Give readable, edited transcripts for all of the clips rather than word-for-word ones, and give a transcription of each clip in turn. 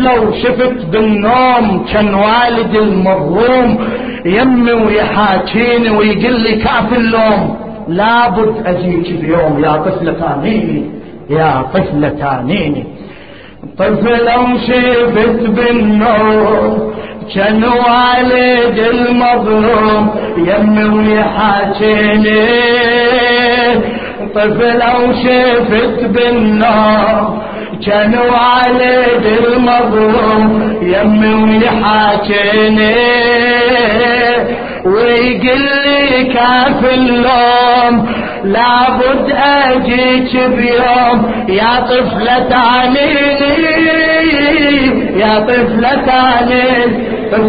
لو شفت بالنوم كان والد المظلوم يمي ويحاكيني ويقول لي كاف اللوم، لابد اجيك بيوم يا طفلة تانيني يا طفلة تانيني. طفل لو شفت بالنوم كان والد المظلوم يمي ويحاكيني، طفل لو شفت بالنوم كان والد المظلوم يمي ويحاكيني ويقول لي كاف اللوم، لابد اجيك بيوم يا طفلة تعنيني يا طفلة تعنيني.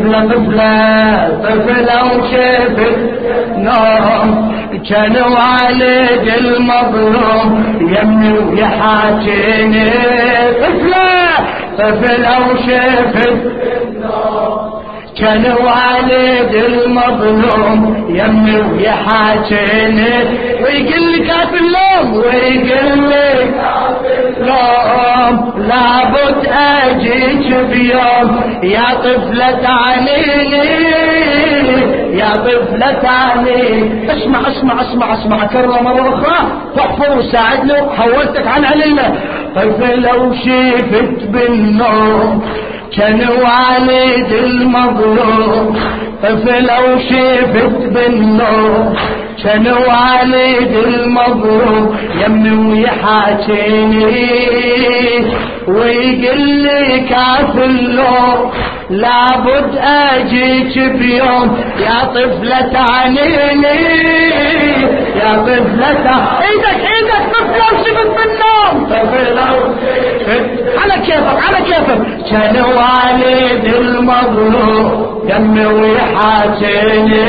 طفلة وشفت نوم كان والد المظلوم يمي ويحاكيني، طفلة وشفت نوم كان والد المظلوم يمي ويحاكيني ويقول لي كاف اللوم ويقول لي كاف اللوم، لابد اجيك بيوم يا طفلة عنيني يا طفلة عنيني. اسمع كرر مرة اخرى تحفظ وساعدني، حولتك عن علينا. طفل لو شفت بالنوم كان والد المظلوم، طفل لو شفت بالنوم كان والد المظلوم يمي ويحاكيني ويقول لي كاف اللوم، لابد اجيك بيوم يا طفلة عنيني يا طفلة. ايدك طفلة وشفت بالنوم، طفلة على كيفك كان والد المظلوم يمي ويحاكيني،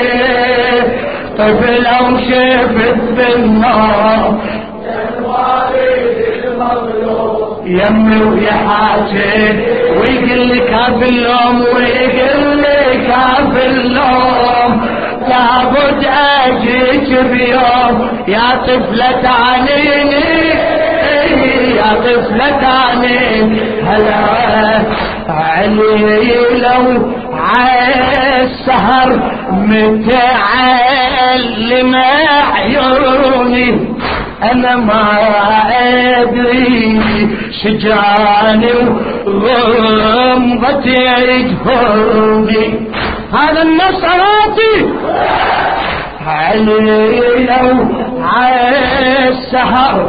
طفل لو شفت بالنوم كان والد المظلوم يمي ويحاكيني ويقول لي كاف اللوم ويقول لي كاف اللوم، لابد اجيك بيوم يا طفلة عنيني يا طفلة عنيني. هلا علي لو عالسهر متعلم عيوني انا ما ادري شجاني وغمضتي يجهرني، هذا النصراتي علي لو عالسهر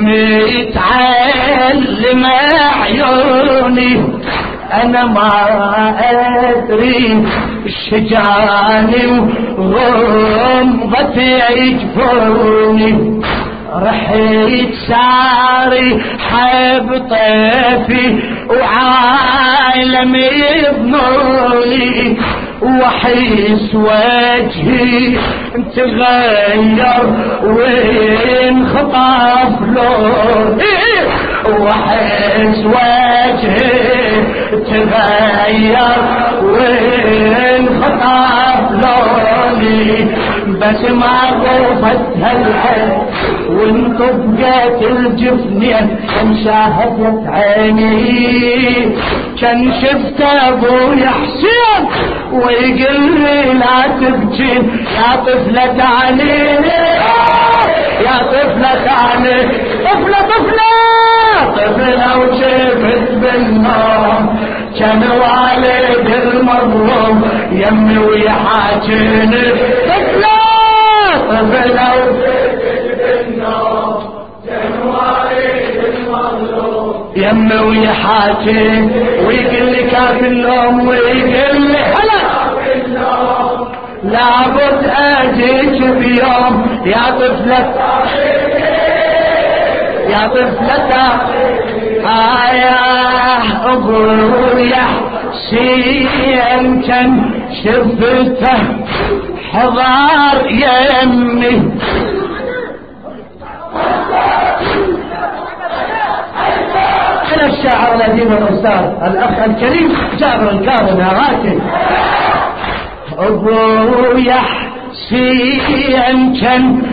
متعلم عيوني انا ما ادري شجاني وغمضتي يجفرني، رحيت ساري حب طيفي وعالمي يضنوني وحيس وجهي تغير وانخطف لوني، وحيس وجهي تغير وانخطف لوني، بس ما غرفت هالحب وانطبقت الجفنين كان شاهدت عيني، كان شفت ابويا حسين ويقول لي لا تبكين يا طفلة عنيني يا طفلة عنيني. طفلة وشفت بالنوم كان والد المظلوم يمي ويحاكيني، طفلة وشفت بالنوم كان والد المظلوم يمي ويحاكيني ويقول لي كاف النوم ويقول لي هلا لابد اجيك بيوم يا طفلة يا طفلة ابويا حسين كان شفته حضار يمي، انا الشاعر الذين الاستاذ الاخ الكريم جابر الكاظم هاتي. ابويا حسين كان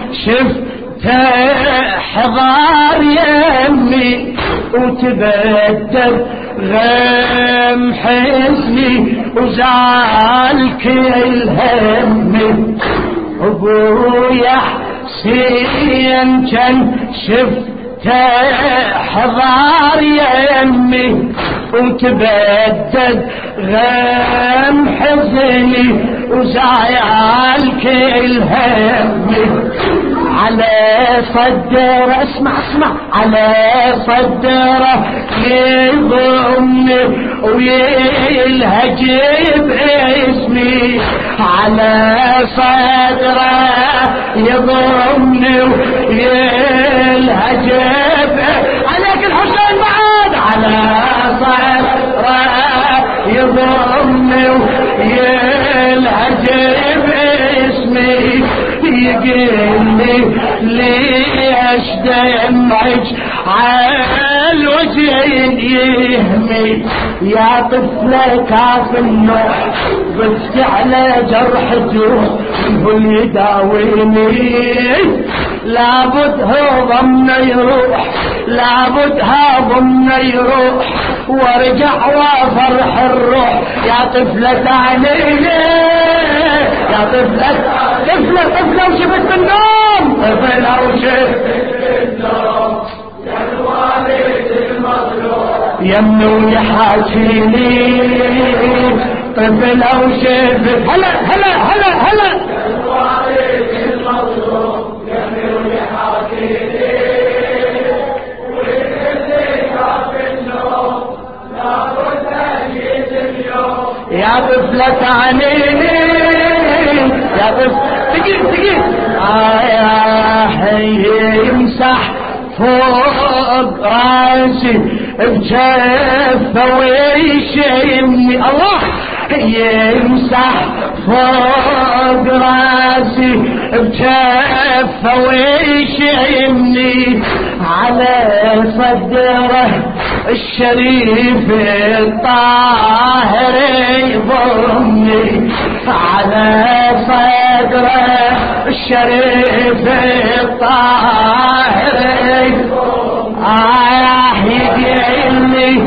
شفته حضار يمي وتبدل غم حزني وزعل كل همي ابويا حسين كان شفته حضار يمي وتبدد غم حزني وزعل كل همي على صدره اسمع على صدره يضمني ويلهج باسمي على صدره يضمني ويلهج عليك الحسين بعد على صدره يضمني ويلهج باسمي يقلي ليش دمعك عالوجه يهمي يا طفلة كاف النوح بس على جرح جروح منه يداويني لابد هضمنا يروح لابد هضمنا يروح وارجع وفرح الروح يا طفلة عينيني يا طفلة وشفت بالنوم طفلة وشفت بالنوم يا الوالد المظلوم يمنو يحاكيني طفلة وشفت هلا يا الوالد المظلوم يمنو يحاكيني يا طفلة عنيني يا طفلة تقيل يمسح فوق راسي بجفة ويشمني الله يمسح فوق راسي بجفة ويشمني على صدره الشريف الطاهر يضمني على صدره الشريف الطاهر يدعي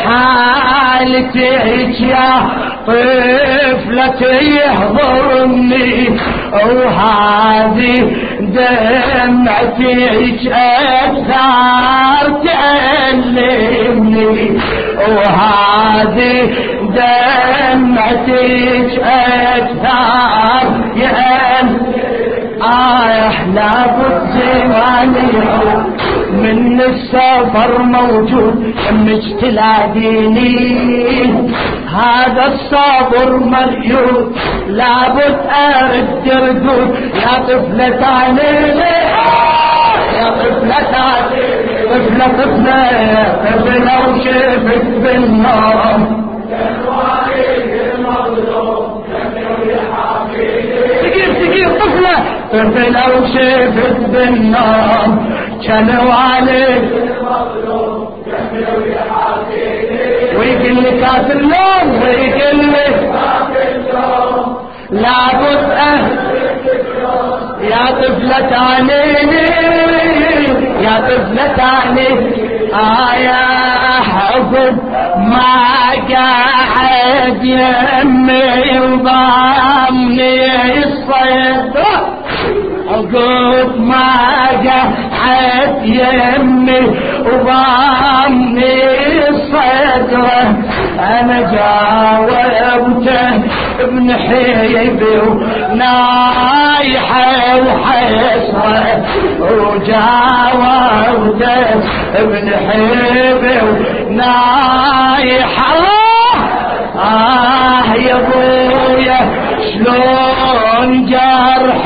حالتك يا طفلة يحضرني وهذه دمعتك أكثر تألمني وهذه دمعتك أكثر يألمني لابد زماني من السفر موجود امك تلاقيني هذا الصبر مريود لابد ارد ردود يا طفلة عينيني يا طفلة عينيني طفلة وشفت بالنوم طفلة وشفت بالنوم كانوا عليك ويقل لي كاس اللوم ويقل لي لابد يا طفلة عينيني يا طفلة عينيني يا حفظ ما قاعد يمي وضامني الصيد عقود ما قاعد يمي وضامني الصدر انا جاوبته ابن حيبي ونايحه وحسره وجاوبته ابن حيبي ونايحه يا ابويا شلون جرح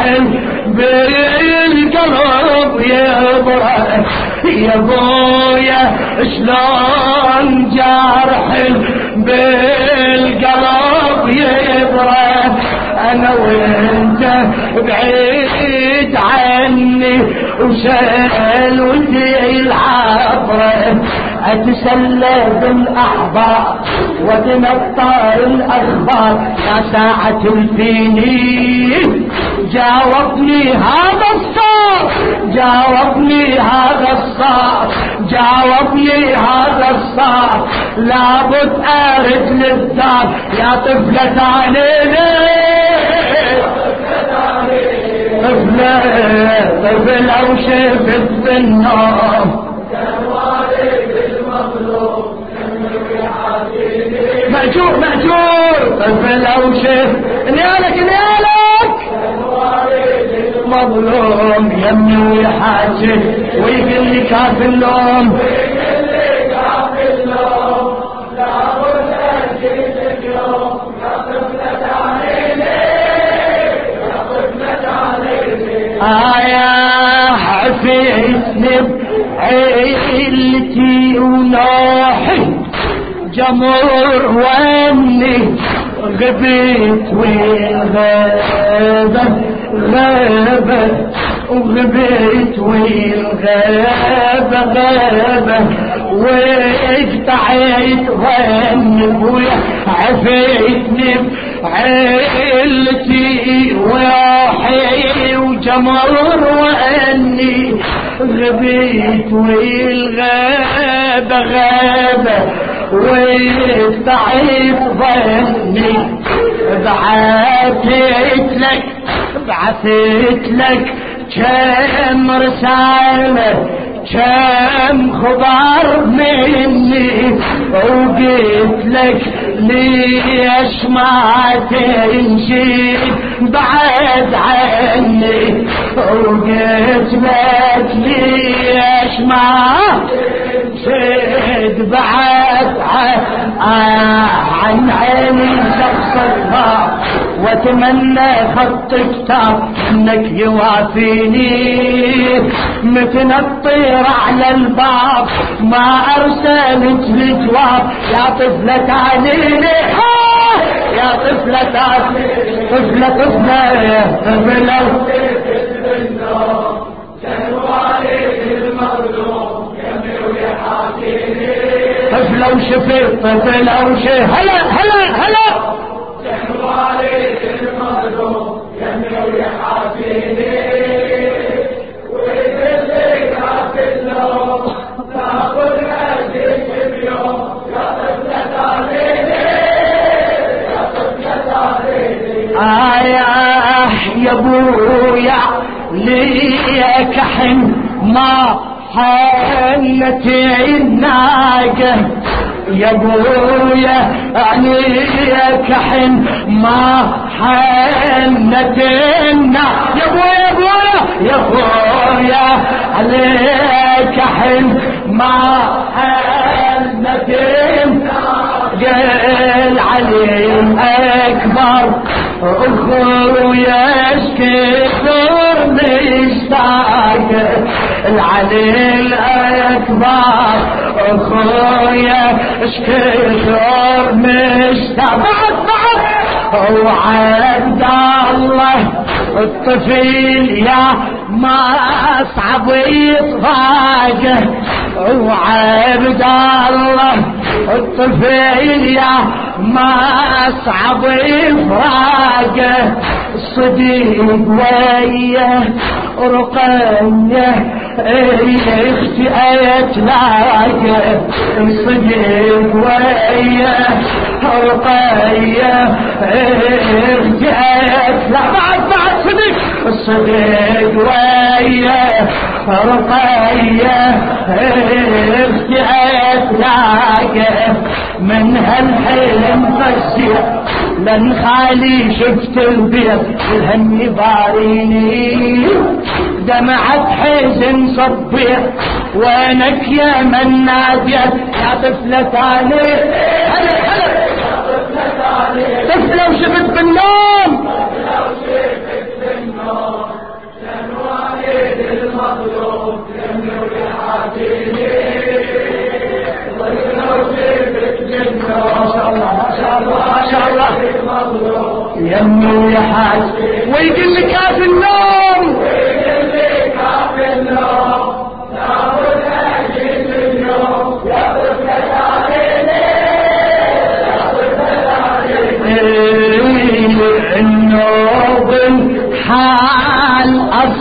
بالقلب يبرأ يا ابويا شلون جرح بالقلب يبرأ انا وانت بعيد عني وسأل ودي العبرة اتسلى بالاحبار وتنطر الاخبار يا ساعة الفيني جاوبني هذا الصار، جاوبني هذا الصار، جاوبني هذا الصار، لابد ارد للدار يا طفلة عنيني، طفلة وشفت بالنوم مأجور مأجور، طفلة وشفت نيالك نيالك مظلوم يمي ويحاجي ويقول لي كاف اللوم، عفيتني بعيلتي ونوحي جمر واني غبيت والغابة غابة وغبيت والغابة غابة واقطعت ظني ويا عفيتني بعيلتي وروحي وجمر واني غبيت والغابة غابة واقطعت ظني، بعثت لك كم رسالة كم خبر مني، وقلت لك ليش ما تمشي بعد عني، وقلت لك ليش ما تمشي بعد عن عيني شخصها، واتمنى خط كتاب انك يوافيني، مثل الطير على الباب ما ارسلت الجواب، يا طفلة عنيني يا طفلة طفلة طفلة طفلة طفلة وشفت طفلة وشفت هلا هلا هلا عليك المظلوم يمي ويحافيني ويبلك عبد اللوم تاخذ هديك بيوم، يا طفلة عليني يا طفلة عليني، يا ابويا ليك حن ما حنت الناقة، يا ابويا عليك حن ما حنتنا، يا ابويا يا ابويا عليك حن ما حنتنا، قال عليم اكبر اخويا اشكثر مشتاق، العلي الاكبر اخويا اشكثر مشتاق، بعد وعبد الله الطفيل يا ما اصعب يطاقه، وعبد الله الطفيل يا ما اصعب يفراقه، الصديق ويا رقية اختي اتلاقى، الصديق ويا رقية اختي اتلاقى، بعد صديق الصديق ويا رقية اختي اتلاقى، من هالحلم فسيح لن خالي شفت البيض الهم باريني، دمعت حزن صبيت وينك يا من ناديت، يا طفلة عليك هلا هلا طفلة وشفت بالنوم، شنو عليك المظلوم يمي ويحاكيني، ما شاء الله ما شاء الله ما شاء الله يمي ويحاج ويقول لك كاف النوم، ويقول لك كاف النوم تاخذ اجل اليوم، يا طفلة عليني يا طفلة عليني، النوم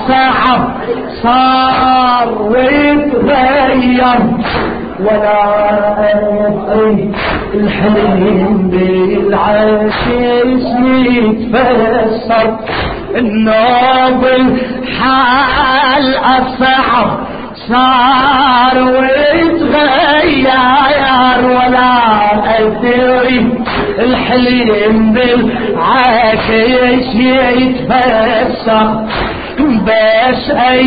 الأصعب صار ويتغير ولا أبقي الحلم بالعشيش يتفسر النوب الحال أصعب صار ويتغير ولا أدري الحلم بالعشيش يتفسر بس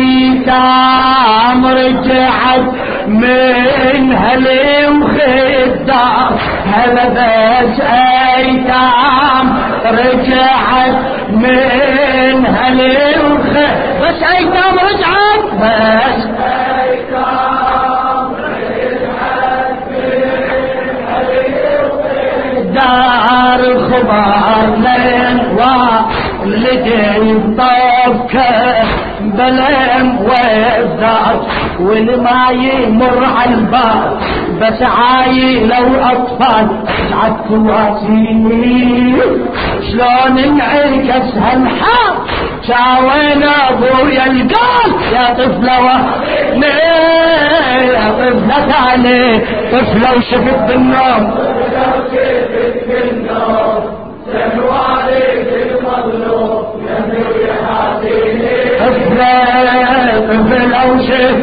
ايتام رجعت من هالمخدر هلا بس ايتام رجعت من هالمخدر بس ايتام رجعت بس ايتام رجعت من هالمخدر دار خبر لين واللي طابكه بلم والذات والما يمر على الباب بس عايلة واطفال رجعت كواسين شلون انعكس هالحال شاوينا ابويا القال يا طفلة يا طفلة ثاني طفلة وشفت بالنوم سنوا عليك المظلوم يمنوا يحاسيني طفل او شف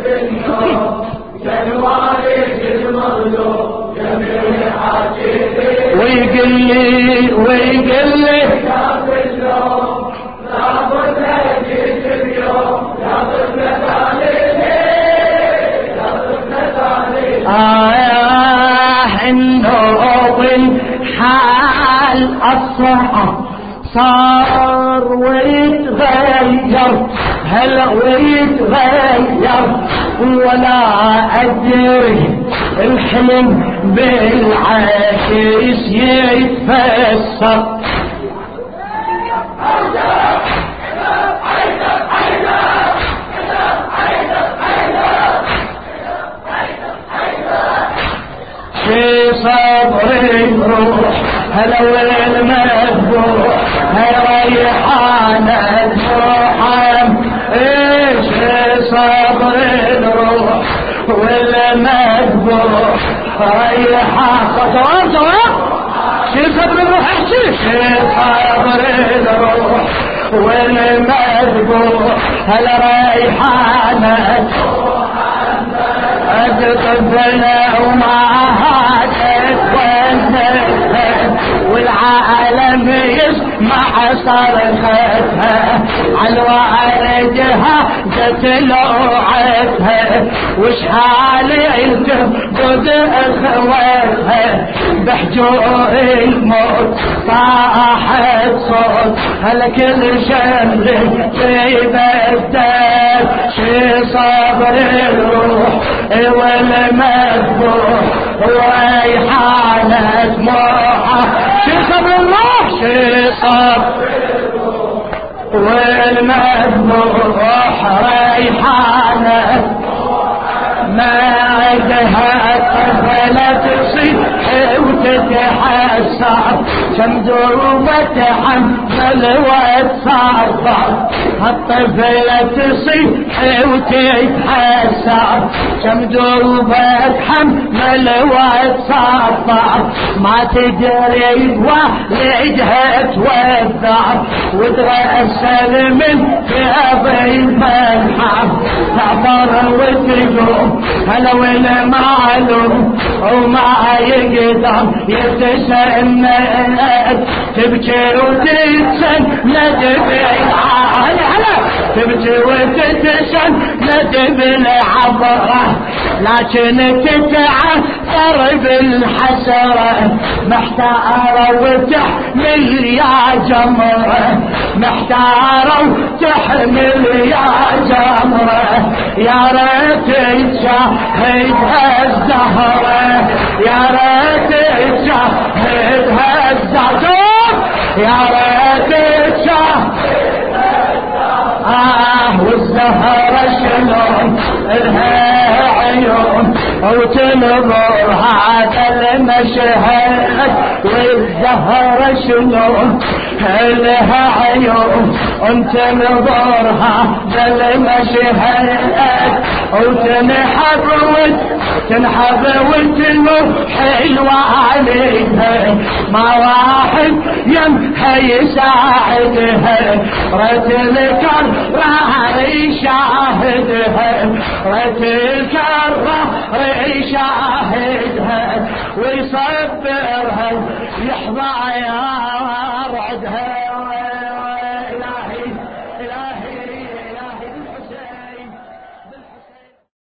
سنوا عليك المظلوم يمنوا يحاسيني ويقل لي يا باللوم لابد هديك اليوم يا طفل ثاني يا طفل ثاني النوب الحال الصعب صار ويتغير هلا ويتغير ولا أدري الحلم بالعشيش يتفسر في صبري روح هلا والمذبوح هلا ريحانة محم ايش صبري الروح والمذبوح ريحانة سواء شي صبر الروح احشي شي صبر الروح والمذبوح هلا ريحانة أدقبنا ومعها والعالم يسمع صرختها على والدها تتلوعتها وش حالي تفقد اخواتها بحجور الموت طاحت صوت هل كل شمل تبدل شي صبر الروح والمذبوح ريحانة موحة شي صبر الله شي صبر والمذبوح ريحانة ما عدها طفلة تصيح وتتحسر شمدوبة تحمل وتصرف الطفلة تصيح وتتحسر شمدوبة تحمل وتصرف ما تدري والدها توذر وتغسل من ثياب الملحم تعبر وتقوم هلا والمعلوم وما يقدر يتسند تبكي وتتسند هلا تبكي وتتسند بالعبرة لكن تتعثر بالحسرة محتارة وتحمل يا جمرة محتارة وتحمل يا جمرة يا ريت تشاهدها الزهرة يا ريت تشاهدها الزهرة يا ريت تشاهدها والزهرة شلون لها عيون وتنظر هذا المشهد والزهرة شنو لها عيون تنظر هذا المشهد وتنحب وتنور حلوة عليها ما واحد يمها يساعدها رد الكرار يشاهدها رد الكرار يشاهدها ويصبرها يحظى يا رعدها